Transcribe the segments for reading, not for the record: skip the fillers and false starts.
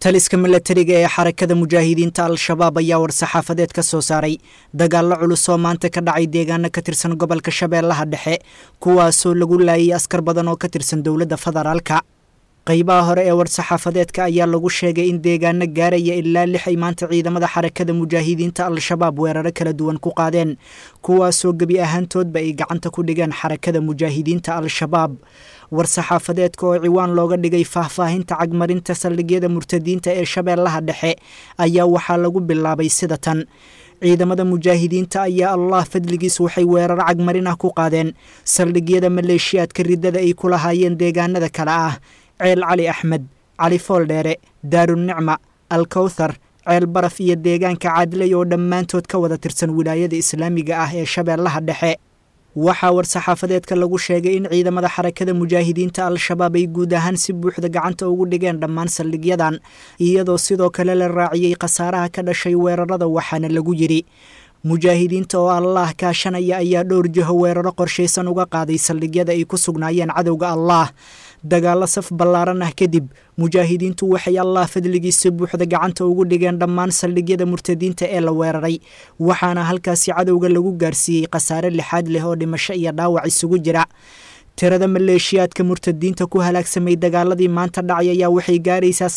taliska milatariga ee xarakada mujaahidiinta al-shabaab ayaa war-saxaafadeed ka soo saaray dagaallo culus oo maanta ka dhacay deegaano ka tirsan gobolka shabeellaha dhexe kuwaasoo lagu laayay askar badan oo ka tirsan dowladda federaalka qaybaha hore ee war-saxaafadeedka ayaa lagu sheegay in deegaano gaaraya ilaa 6 ay maanta ciidamada xarakada mujaahidiinta al-shabaab weeraro kala duwan ku qaadeen kuwaasoo gebi ahaantoodba ay gacanta ku dhigeen xarakada mujaahidiinta al-shabaab war-saxaafadeedka oo ciwaan looga dhigay faahfaahinta cagmarinta saldhigyada murtadiinta ee shabeellaha dhexe ayaa waxaa lagu bilaabay sida tan ciidamada mujaahidiinta ayaa allah fadligiis waxay weerar cagmarin ah ku qaadeen saldhigyada maleeshiyaadka riddada ay ku lahaayeen deegaanada kale ah ceel cali axmed cali fooldheere daarunicma alkowthar ceel baraf iyo deegaanka caadilay oo dhammaantood ka wada tirsan wilaayada islaamiga ah ee shabeellaha dhexe waxaa war-saxaafadeedka lagu sheegay in ciidamada xarakada mujaahidiinta al-shabaab ay guud ahaan si buuxda gacanta ugu dhigeen dhammaan saldhigyadan iyadoo sidoo kale la raaciyey khasaaraha ka dhashay weerarada waxaana lagu yidhi mujaahidiinta oo allah kaashanaya ayaa dhowr jiho weeraro qorshaysan uga qaaday saldhigyada ay ku sugnaayeen cadowga allah dagaallo saf ballaaran ah kadib mujaahidiintu waxay allah fadligiisa buuxda gacanta ugu dhigeen dhammaan saldhigyada murtadiinta ee la weeraray waxaana halkaasi cadowga lagu gaarsiiyey khasaare lixaad leh oo dhimasho iyo dhaawac isugu jira tirada maleeshiyaadka murtadiinta ku halaagsamay dagaaladii maanta dhacay ayaa waxay gaaraysaa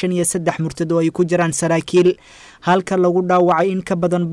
93 murtad oo ay ku jiraan saraakiil halka lagu dhaawacay in ka badan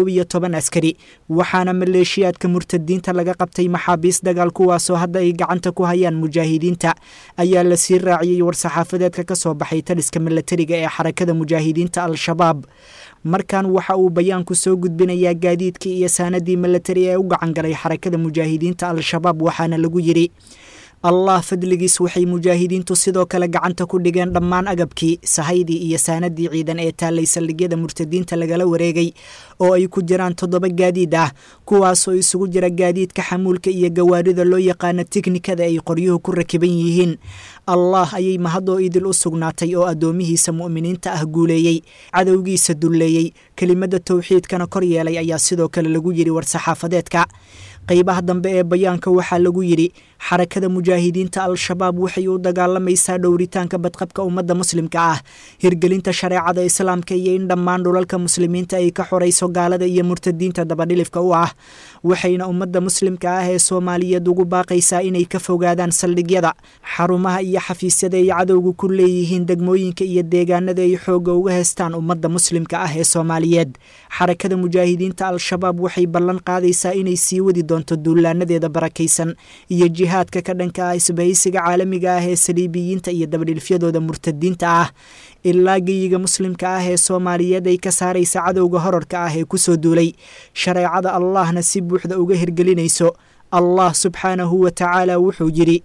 111 askari waxaana maleeshiyaadka murtadiinta laga qabtay maxaabiis dagaal kuwaasoo hadda ay gacanta ku hayaan mujaahidiinta ayaa la sii raaciyey war-saxaafadeedka ka soo baxay taliska milatariga ee xarakada mujaahidiinta al-shabaab markan waxa uu bayaanku soo gudbinayaa gaadiidkii iyo saanadii milatari ee u gacan galay xarakada mujaahidiinta al-shabaab waxaana lagu yidhi allah fadligiis waxay mujaahidiintu sidoo kale gacanta ku dhigeen dhammaan agabkii sahaydii iyo saanadii ciidan ee taallay saldhigyada murtadiinta lagala wareegay oo ay ku jiraan 7 gaadiid ah kuwaasoo isugu jira gaadiidka xamuulka iyo gawaarida loo yaqaano tiknikada ay qoryuhu ku rakiban yihiin allah ayay mahadoo idil u sugnaatay oo addoomihiisa mu'miniinta ah guuleeyey cadowgiisa dulleeyey kelimada tawxiidkana kor yeelay ayaa sidoo kale lagu yidhi war-saxaafadeedka qaybaha dambe ee bayaanka waxaa lagu yidhi xarakada mujaahidiinta al-shabaab waxay u dagaalamaysaa dhowritaanka badqabka ummadda muslimka ah hirgelinta shareecada islaamka iyo in dhammaan dhulalka muslimiinta ay ka xorayso gaalada iyo murtadiinta dabadhilifka u ah waxayna ummadda muslimka ah ee soomaaliyeed ugu baaqaysaa inay ka fogaadaan saldhigyada xarumaha iyo xafiisyada ay cadowgu ku leeyihiin degmooyinka iyo deegaanada ay xoogga uga heestaan ummadda muslimka ah ee soomaaliyeed xarakada mujaahidiinta al-shabaab waxay ballan qaadaysaa inay sii wadi doonto duulaanadeeda barakaysan iyo jihaadka ka dhanka ah isbahaysiga caalamiga ah ee saliibiyiinta iyo dabadhilfyadooda murtadiinta ah ilaa geyiga muslimka ah ee soomaaliyeed ay ka saaraysa cadowga horarka ah ee ku soo duulay shareecada allahna si buuxda uga hirgelinayso allah subxaanahu wa tacaala wuxuu yidhi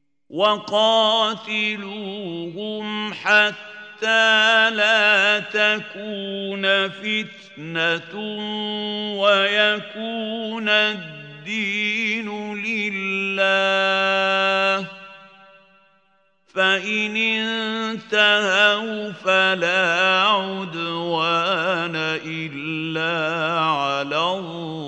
وقاتلوهم حتى لا تكون فتنة ويكون الدين لله فإن انتهوا فلا عدوان إلا على الظالمين